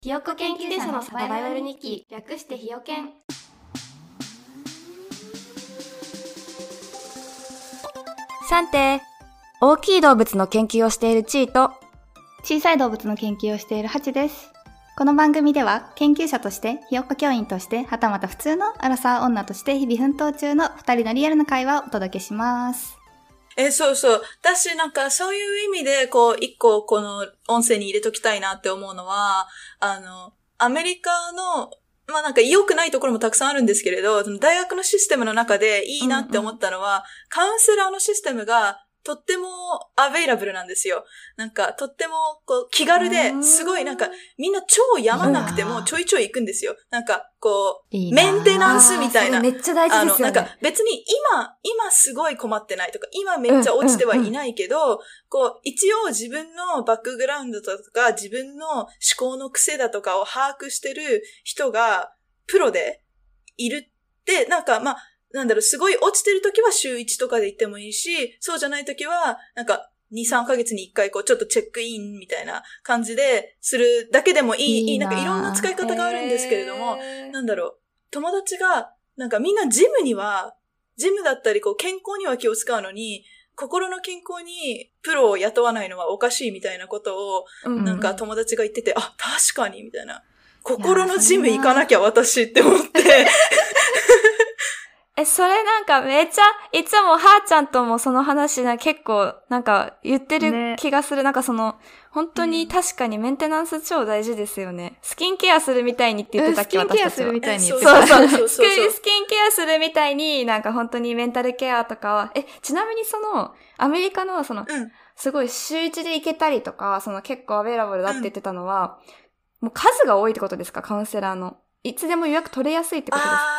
ひよっこ研究者のサバイバル日記、略してひよけん。 さんて、大きい動物の研究をしているチーと、 小さい動物の研究をしているハチです。この番組では研究者として、ひよっこ教員として、はたまた普通のアラサー女として日々奮闘中の2人のリアルな会話をお届けします。 そうそう。私なんかそういう意味で一個この音声に入れときたいなって思うのは、アメリカのなんか良くないところもたくさんあるんですけれど、大学のシステムの中でいいなって思ったのは、カウンセラーのシステムがとってもアベイラブルなんですよ。なんかとっても気軽で、すごいなんかみんな超やまなくてもちょいちょい行くんですよ。なんかメンテナンスみたいな。 めっちゃ大事ですよね。 なんか別に今すごい困ってないとか、今めっちゃ落ちてはいないけど、一応自分のバックグラウンドとか、自分の思考の癖だとかを把握してる人がプロでいるって、なんかすごい落ちてるときは週1とかで行ってもいいし、そうじゃないときは、なんか2、3ヶ月に1回ちょっとチェックインみたいな感じでするだけでもいい。なんかいろんな使い方があるんですけれども、友達が、なんかみんなジムだったり健康には気を使うのに、心の健康にプロを雇わないのはおかしいみたいなことを、なんか友達が言ってて、あ、確かにみたいな。心のジム行かなきゃ私って思って。 それなんかめっちゃ、いつもはーちゃんともその話結構なんか言ってる気がする。ね、なんか本当に確かにメンテナンス超大事ですよね。スキンケアするみたいにって言ってたっけ、私たちは。スキンケアするみたいに言ってた。そう。スキンケアするみたいになんか本当にメンタルケアとかは、ちなみにアメリカのすごい週1で行けたりとか、結構アベラブルだって言ってたのは、もう数が多いってことですか、カウンセラーの。いつでも予約取れやすいってことですか？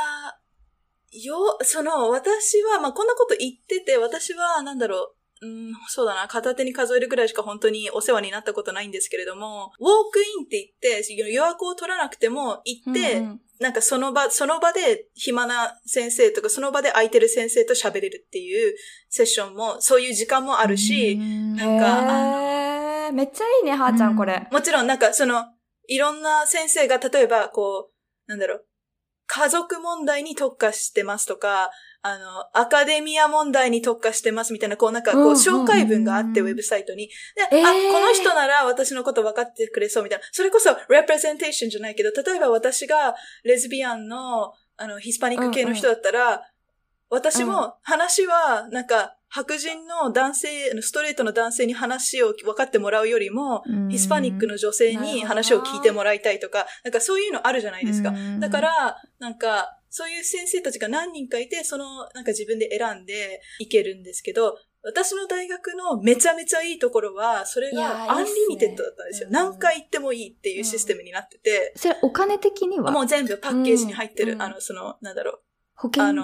私は、こんなこと言ってて、私は、そうだな、片手に数えるくらいしか本当にお世話になったことないんですけれども、ウォークインって言って、予約を取らなくても行って、なんかその場で暇な先生とか、その場で空いてる先生と喋れるっていうセッションも、そういう時間もあるし、なんか、 めっちゃいいね、はーちゃん、これ。 もちろん、なんかいろんな先生が、例えば、家族問題に特化してますとか、アカデミア問題に特化してますみたいな、紹介文があって、ウェブサイトに。で、この人なら私のこと分かってくれそうみたいな。それこそ、レプレゼンテーションじゃないけど、例えば私がレズビアンの、ヒスパニック系の人だったら、私も話は、なんか、白人の男性、ストレートの男性に話を分かってもらうよりも、ヒスパニックの女性に話を聞いてもらいたいとか、なんかそういうのあるじゃないですか。だから、なんか、そういう先生たちが何人かいて、なんか自分で選んでいけるんですけど、私の大学のめちゃめちゃいいところは、それがアンリミテッドだったんですよ。何回行ってもいいっていうシステムになってて。 それお金的にはもう全部パッケージに入ってる、 保険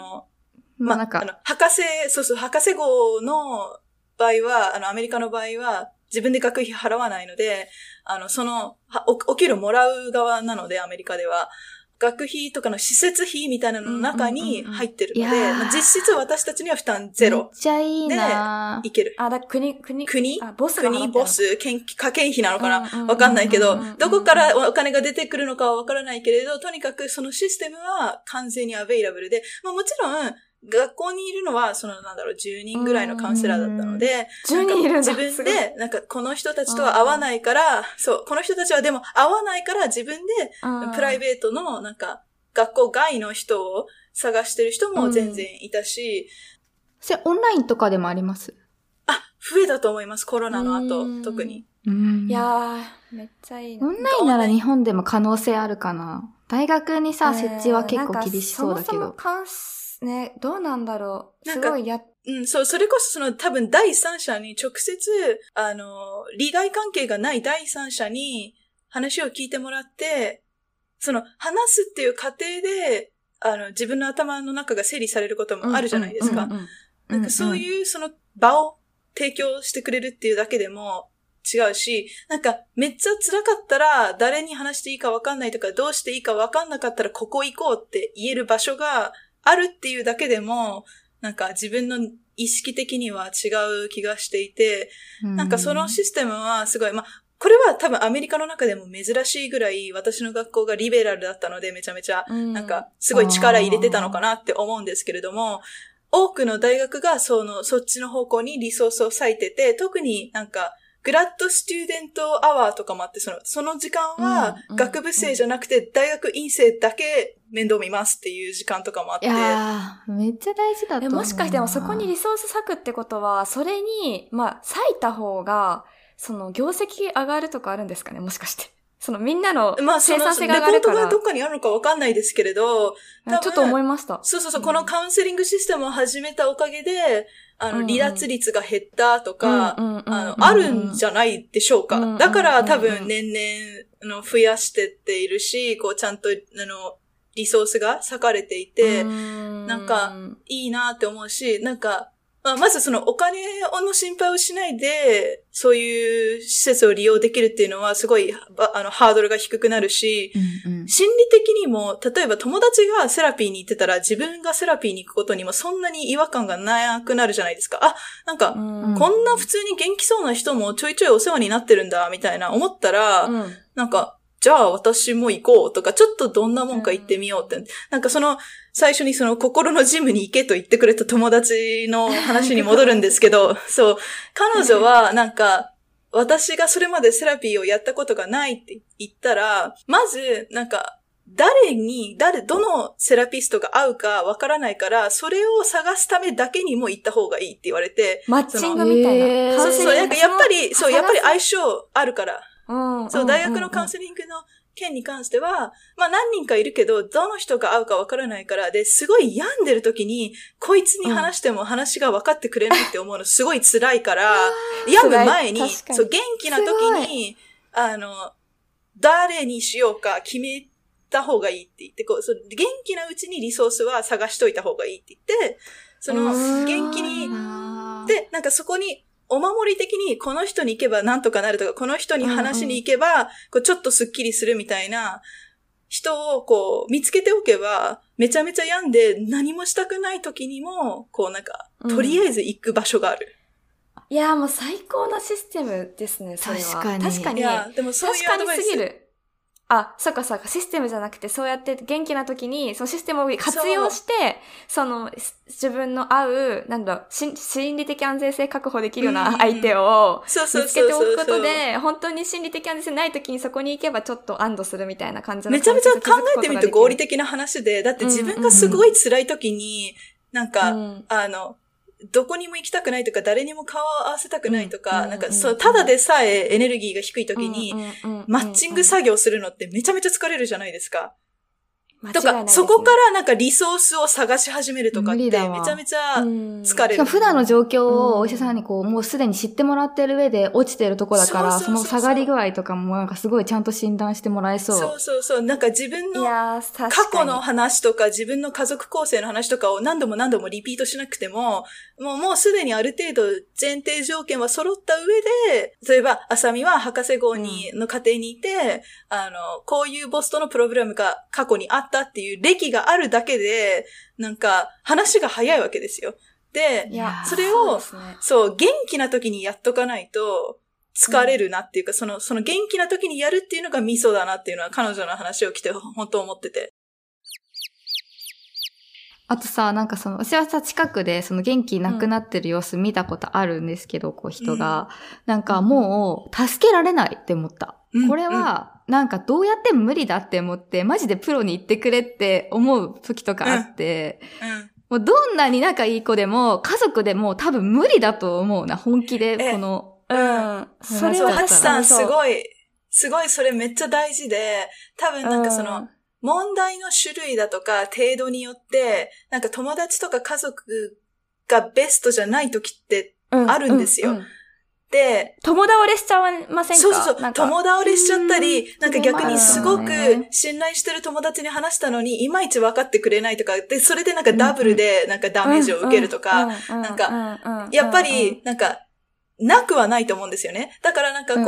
博士号の場合は、アメリカの場合は、自分で学費払わないので、お給料もらう側なので、アメリカでは。学費とかの施設費みたいなのの中に入ってるので、実質私たちには負担ゼロ。 めっちゃいいなで、いける。 国ボス、家計費なのかなわかんないけど、どこからお金が出てくるのかはわからないけれど、とにかくそのシステムは完全にアベイラブルで、もちろん、学校にいるのは、10人ぐらいのカウンセラーだったので、 10人いるんだ。 自分で、なんか、この人たちとは合わないから、この人たちはでも合わないから自分で、プライベートの、なんか、学校外の人を探してる人も全然いたし。 それ、オンラインとかでもあります？ 増えたと思います、コロナの後、特に。 いやー、めっちゃいいな。 オンラインなら日本でも可能性あるかな。大学に設置は結構厳しそうだけど。 ね、どうなんだろう。すごいそれこそ多分第三者に直接、利害関係がない第三者に話を聞いてもらって、話すっていう過程で、自分の頭の中が整理されることもあるじゃないですか。なんかそういう場を提供してくれるっていうだけでも違うし、なんかめっちゃ辛かったら誰に話していいか分かんないとか、どうしていいか分かんなかったらここ行こうって言える場所があるっていうだけでも、なんか自分の意識的には違う気がしていて、なんかそのシステムはすごい、 これは多分アメリカの中でも珍しいぐらい私の学校がリベラルだったのでめちゃめちゃなんかすごい力入れてたのかなって思うんですけれども、多くの大学がそっちの方向にリソースを割いてて、特になんかグラッドスチューデントアワーとかもあって、その時間は学部生じゃなくて大学院生だけ面倒見ますっていう時間とかもあって。 いやー、めっちゃ大事だと思うな。 もしかしてもそこにリソース割くってことは、それに、割いた方が、業績上がるとかあるんですかね、もしかして。みんなの生産性が上がるから。 レポートがどっかにあるのかわかんないですけれど、 ちょっと思いました。 そう、このカウンセリングシステムを始めたおかげで、離脱率が減ったとか、あるんじゃないでしょうか。だから多分年々、増やしてっているし、こうちゃんと、リソースが割かれていて、なんか、いいなって思うし、なんか、まずお金の心配をしないで、そういう施設を利用できるっていうのはすごい、ハードルが低くなるし、心理的にも、例えば友達がセラピーに行ってたら自分がセラピーに行くことにもそんなに違和感がなくなるじゃないですか。なんか、こんな普通に元気そうな人もちょいちょいお世話になってるんだ、みたいな思ったら、なんか、じゃあ私も行こうとか、ちょっとどんなもんか行ってみようって。なんか最初に心のジムに行けと言ってくれた友達の話に戻るんですけど、そう、彼女はなんか、私がそれまでセラピーをやったことがないって言ったら、まず、なんか、どのセラピストが合うかわからないから、それを探すためだけにも行った方がいいって言われて。 マッチングみたいな。 そう、やっぱり相性あるから。そう、大学のカウンセリングの件に関しては、何人かいるけど、どの人が合うかわからないから、で、すごい病んでる時に、こいつに話しても話が分かってくれないって思うのすごい辛いから、病む前に、そう、元気な時に、誰にしようか決めた方がいいって言って、元気なうちにリソースは探しといた方がいいって言って、元気に、で、なんかそこに、お守り的にこの人に行けばなんとかなるとか、この人に話しに行けば、ちょっとスッキリするみたいな人を見つけておけば、めちゃめちゃ病んで何もしたくない時にも、なんか、とりあえず行く場所がある。 いや、もう最高なシステムですね、それは。確かに。 いや、でもそういうアドバイス。 確かにすぎる。そっか、システムじゃなくて、そうやって元気な時に、そのシステムを活用して、自分の合う、心理的安全性確保できるような相手を見つけておくことで、本当に心理的安全性ない時にそこに行けばちょっと安堵するみたいな感じの。 めちゃめちゃ考えてみると合理的な話で、だって自分がすごい辛い時に、なんか、どこにも行きたくないとか、誰にも顔を合わせたくないとか、なんかただでさえエネルギーが低い時に、マッチング作業するのってめちゃめちゃ疲れるじゃないですか。とか、そこからなんかリソースを探し始めるとかってめちゃめちゃ疲れる。 普段の状況をお医者さんにもうすでに知ってもらってる上で落ちてるとこだから、その下がり具合とかもなんかすごいちゃんと診断してもらえそう。 そう。なんか自分の過去の話とか自分の家族構成の話とかを何度もリピートしなくても、もうすでにある程度前提条件は揃った上で、例えば、あさみは博士号の家庭にいて、こういうボスとのプログラムが過去にあったっていう歴があるだけで、なんか話が早いわけですよ。で、それを、元気な時にやっとかないと疲れるなっていうか、その元気な時にやるっていうのがミソだなっていうのは彼女の話を聞いて本当思ってて。 あとさ、なんか私はさ、近くで元気なくなってる様子見たことあるんですけど、人が。なんかもう、助けられないって思った。これは、なんかどうやっても無理だって思って、マジでプロに行ってくれって思う時とかあって、もうどんなに仲いい子でも、家族でも多分無理だと思うな、本気で、それは。 ハチさんすごいそれめっちゃ大事で、多分なんか問題の種類だとか程度によって、なんか友達とか家族がベストじゃない時ってあるんですよ。で、 友倒れしちゃいませんか？ そう。友倒れしちゃったり、なんか逆にすごく信頼してる友達に話したのに、いまいち分かってくれないとか、で、それでなんかダブルでなんかダメージを受けるとか、なんか、やっぱり、なんか、なくはないと思うんですよね。だからなんか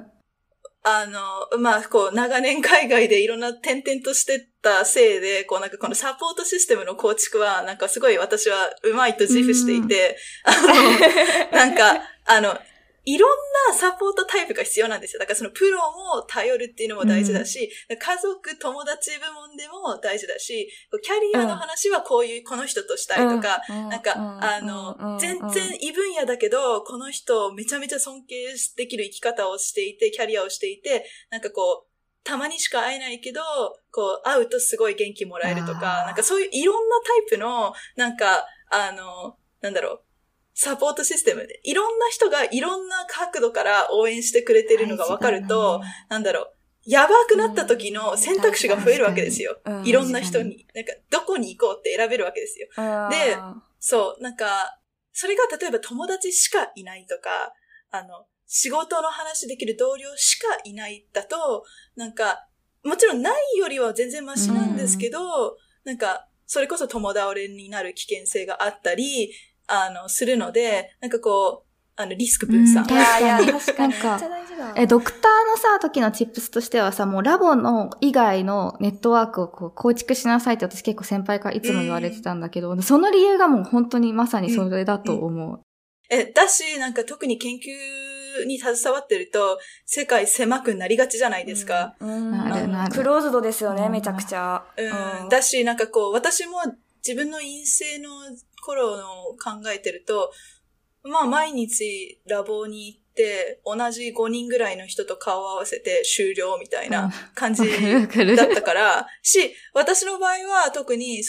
長年海外でいろんな転々としてたせいで、なんかこのサポートシステムの構築は、なんかすごい私はうまいと自負していて、なんか、 いろんなサポートタイプが必要なんですよ。だからそのプロも頼るっていうのも大事だし、家族、友達部門でも大事だし、キャリアの話はこの人としたいとか、なんか、全然異分野だけど、この人めちゃめちゃ尊敬できる生き方をしていて、キャリアをしていて、なんかこう、たまにしか会えないけど、こう、会うとすごい元気もらえるとか、なんかそういういろんなタイプの、なんか、なんだろう、サポートシステムで、いろんな人がいろんな角度から応援してくれてるのが分かると、なんだろう、やばくなった時の選択肢が増えるわけですよ。いろんな人に。なんか、どこに行こうって選べるわけですよ。で、そう、なんか、それが例えば友達しかいないとか、仕事の話できる同僚しかいないだと、なんか、もちろんないよりは全然マシなんですけど、なんか、それこそ友倒れになる危険性があったり、するので、なんかこう、リスク分散。 いや、確かに。 なんか、ドクターのさ、時のチップスとしてはさ、もうラボの以外のネットワークをこう構築しなさいって私結構先輩からいつも言われてたんだけど、その理由がもう本当にまさにそれだと思う。 だし、なんか特に研究に携わってると、世界狭くなりがちじゃないですか。 クローズドですよね、めちゃくちゃ。 だし、なんかこう、私も自分の院生の頃の考えてると、まあ毎日ラボに行って、同じ5人ぐらいの人と顔を合わせて終了みたいな感じだったから、私の場合は特に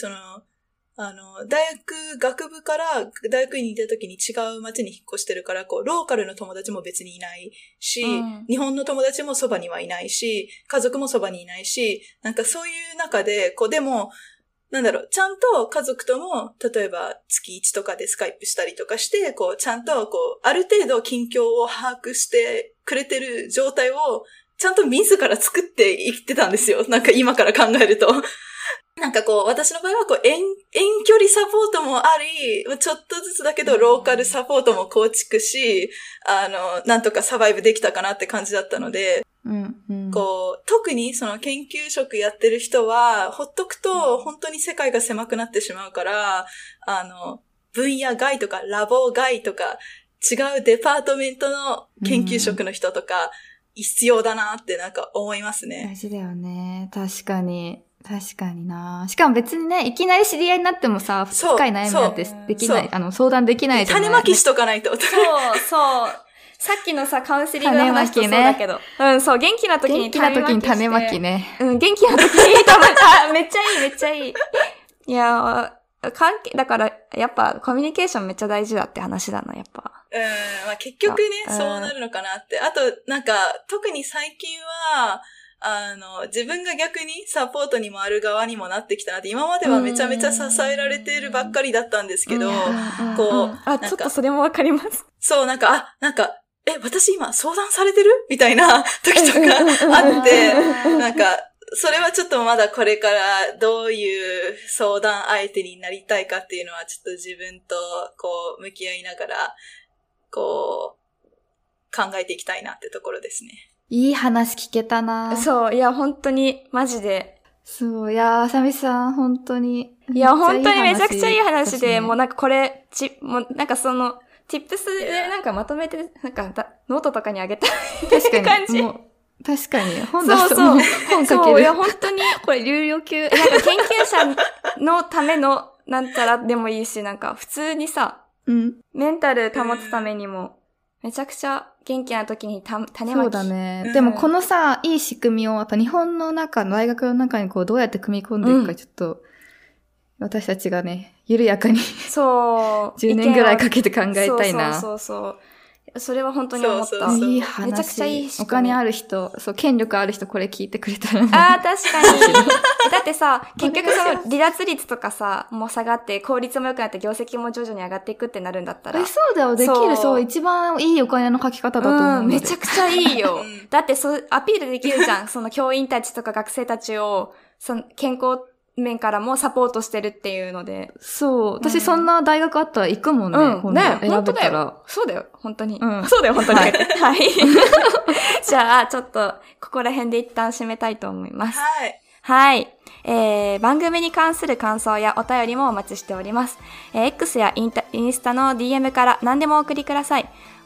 学部から大学院に行った時に違う町に引っ越してるから、こう、ローカルの友達も別にいないし、日本の友達もそばにはいないし、家族もそばにいないし、なんかそういう中で、こう、でも、なんだろう、ちゃんと家族とも、例えば月1とかでスカイプしたりとかして、こう、ちゃんとこう、ある程度近況を把握してくれてる状態を、ちゃんと自ら作っていってたんですよ。なんか今から考えると。なんかこう、私の場合はこう、遠距離サポートもあり、ちょっとずつだけどローカルサポートも構築し、なんとかサバイブできたかなって感じだったので、こう、特にその研究職やってる人は、ほっとくと本当に世界が狭くなってしまうから、分野外とかラボ外とか、違うデパートメントの研究職の人とか、必要だなってなんか思いますね。 大事だよね。確かにな。しかも別にね、いきなり知り合いになってもさ、深い悩みなんてできない、相談できないじゃない。 種まきしとかないと。 そう。さっきのさ、カウンセリングの話とそうだけど。そう、元気な時に種まきね。 元気な時にめっちゃいい。いや、だから、やっぱコミュニケーションめっちゃ大事だって話だな、やっぱ。 まあ結局ね、そうなるのかなって。あと、なんか、特に最近は、自分が逆にサポートに回る側にもなってきたなって、今まではめちゃめちゃ支えられているばっかりだったんですけど、こう、 ちょっとそれもわかります。 そう、私今相談されてるみたいな時とかあって、なんか、それはちょっとまだこれからどういう相談相手になりたいかっていうのはちょっと自分とこう向き合いながら、こう、考えていきたいなってところですね。 いい話聞けたな。 そう、いや、本当に、マジで。 そう、いや、あさみさん、本当に。 いや、本当にめちゃくちゃいい話で、もうなんかこれ、もうなんかその、tips でなんかまとめて、なんかノートとかにあげた感じ。 確かに。本出すと本書ける。 そう、いや、本当に。 これ、有料級。 なんか研究者のための、なんちゃらでもいいし、なんか普通にさ、メンタル保つためにも、めちゃくちゃ元気な時に種まき。 そうだね。でもこのさ、いい仕組みを、やっぱ日本の中、大学の中にこう、どうやって組み込んでいくか、ちょっと、私たちがね、緩やかに。 そう。 10年ぐらいかけて考えたいな。 そう。それは本当に思った。 いい話。 めちゃくちゃいいお金ある人、そう、権力ある人これ聞いてくれたら、ね。 確かに。だってさ、結局その離脱率とかさ、もう下がって、効率も良くなって業績も徐々に上がっていくってなるんだったら。 そうだよ、できる、そう、一番いいお金の書き方だと思う。 めちゃくちゃいいよ。だってアピールできるじゃん。その教員たちとか学生たちを、その健康面からもサポートしてるっていうので。そう。 私そんな大学あったら行くもんね。 ね、 選べたら。 そうだよ、本当に。そうだよ、本当に。はい。じゃあ、ちょっと、ここら辺で一旦締めたいと思います。はい。番組に関する感想やお便りもお待ちしております。X やインスタの DM から何でもお送りください。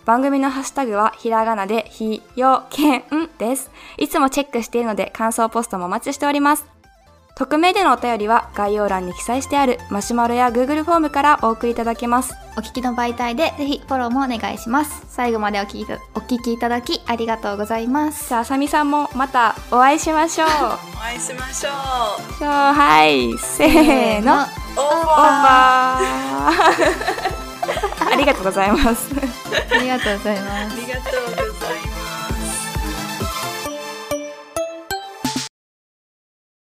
番組のハッシュタグはひらがなでひよけんです。いつもチェックしているので感想ポストもお待ちしております。匿名でのお便りは概要欄に記載してあるマシュマロや Google フォームからお送りいただけます。 お聞きの媒体でぜひフォローもお願いします。最後までお聞きいただきありがとうございます。 じゃあ、あさみさんもまたお会いしましょう。 お会いしましょう。 はい、せーの。 オーバーありがとうございます。 ありがとうございます。 ありがとうございます。